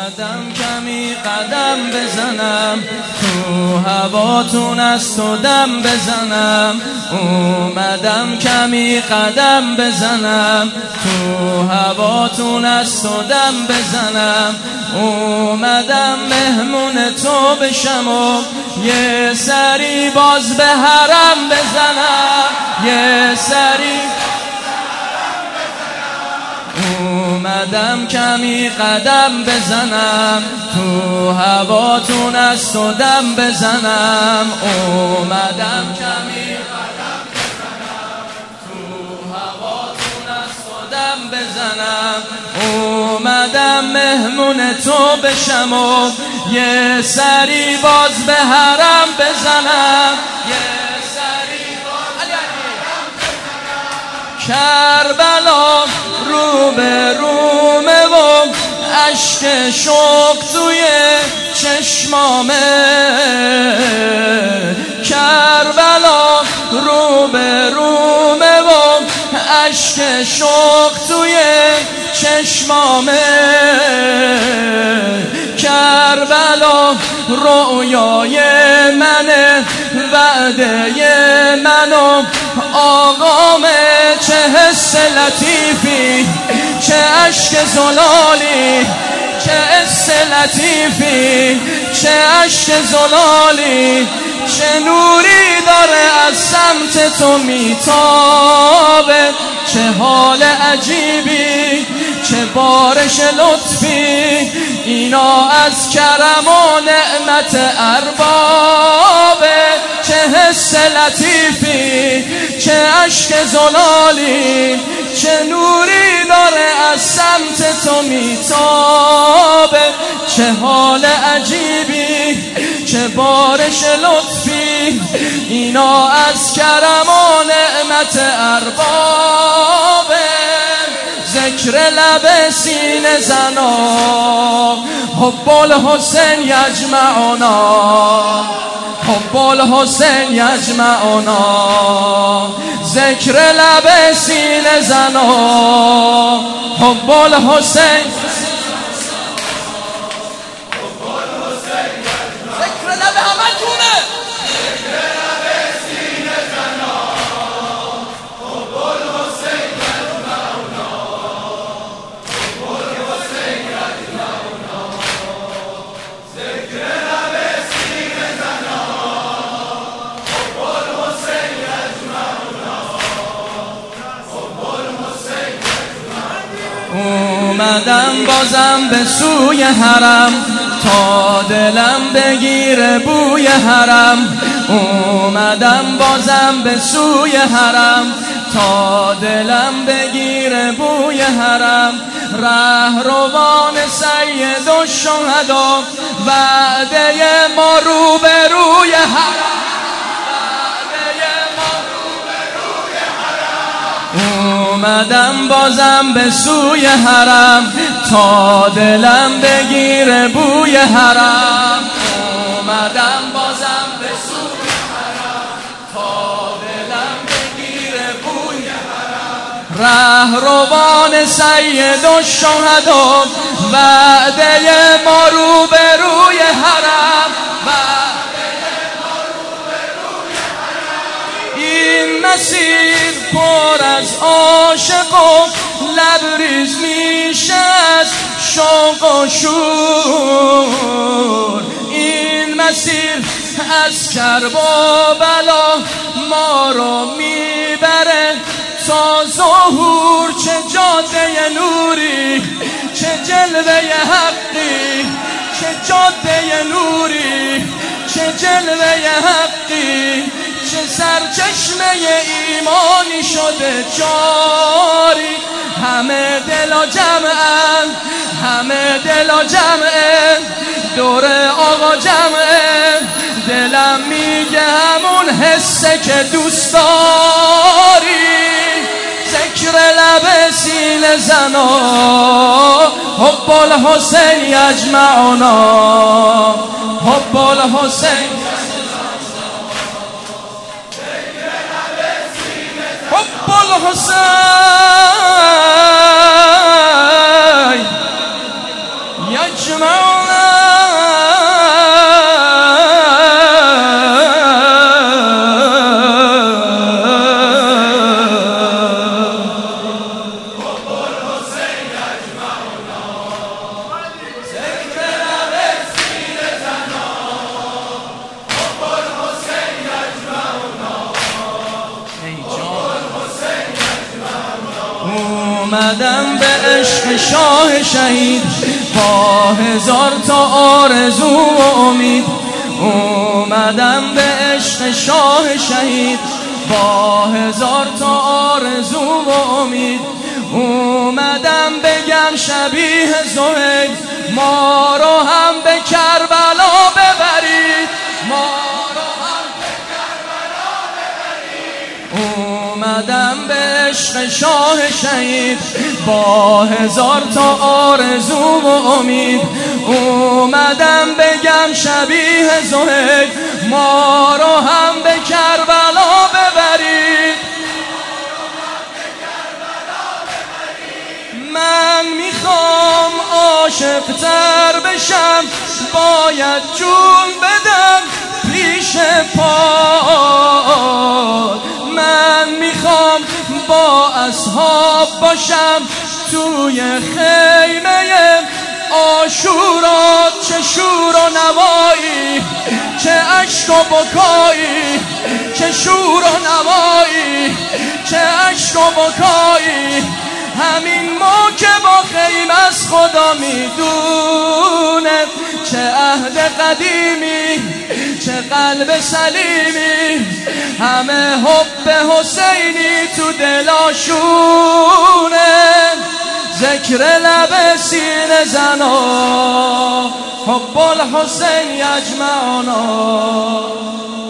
اومدم کمی قدم بزنم تو هواتون از تو دم بزنم. اومدم کمی قدم بزنم تو هواتون از تو دم بزنم. اومدم مهمون تو بشم و یه سری باز به حرم بزنم. یه سری اومدم کمی قدم بزنم تو هواتون از تو دم بزنم. اومدم کمی قدم بزنم تو هواتون از تو دم بزنم. اومدم مهمون تو بشم و یه سری باز به حرم بزنم. یه سری باز کربلا رو به رومه و عشق شوق توی چشمامه. کربلا رو به رومه و عشق شوق توی چشمامه. کربلا رویای منه وعده منو آقامه. چه حس لطیفی چه عشق زلالی چه حس لطیفی چه عشق زلالی چه نوری داره از سمت تو میتابه. چه حال عجیبی چه بارش لطفی اینا از کرم و نعمت اربابه. چه حس لطیفی چه عشق زلالی چه نوری داره از سمت تو میتابه. چه حال عجیبی چه بارش لطفی اینا از کرم و نعمت اربابه. ذکر لب سینه زنا حب الحسین یجمعنا. حب الحسین یجمعنا. ذکر لب سینه زنا حب الحسین. ذکر لب همه تونه. ذکر لب سینه زنا حب الحسین یجمعنا. حب الحسین یجمعنا. ذکر لب سینه زنا حب الحسین یجمعنا. حب الحسین یجمعنا. اومدم بازم به سوی حرم تا دلم بگیره بوی حرم. اومدم بازم به سوی حرم تا دلم بگیره بوی حرم. رهروان سید الشهدا وعده ما رو به روی حرم. اومدم بازم به سوی حرم تا دلم بگیره بوی حرم. اومدم بازم به سوی حرم تا دلم بگیره بوی حرم. رهروان سید الشهدا وعده ما رو به روی حرم. این مسیر پر از عاشق و لبریز میشه از شوق و شور. این مسیر از کرب و بلا ما رو میبره تا ظهور. چه جاده نوری چه جلوه حقی چه جاده نوری چه جلوه حقی چه سرچشمه ایمانی شده جاری. همه دل و جمعن همه دل و جمعن دور آقا جمعن. دلم میگه همون حسه که دوست داری. ذکر لب سینه زنا حب الحسین یجمعنا. حب الحسین حب الحسین یجمعنا. اومدم به عشق شاه شهید با هزار تا آرزو و امید. اومدم به عشق شاه شهید با هزار تا آرزو و امید. اومدم بگم شبیه زهید ما رو هم به کربلا ببرید، ما رو هم به کربلا ببرید. اومدم به عشق شاه شهید با هزار تا آرزو و امید. اومدم بگم شبیه زهید ما رو هم به کربلا ببرید. من میخوام عاشق تر بشم، باید جون بدم پیش پات. من میخوام با اصحاب باشم توی خیمه عاشورا. چه شور و نوایی، چه عشق و بکایی، چه شور و نوایی، چه عشق و بکایی. همین ما که با خیمه از خدا میدونه، چه عهد قدیمی، چه قلب سلیمی. همه حب حسینی تو دلاشونه، ذکر لب سینه زنا، حب الحسین یجمعنا.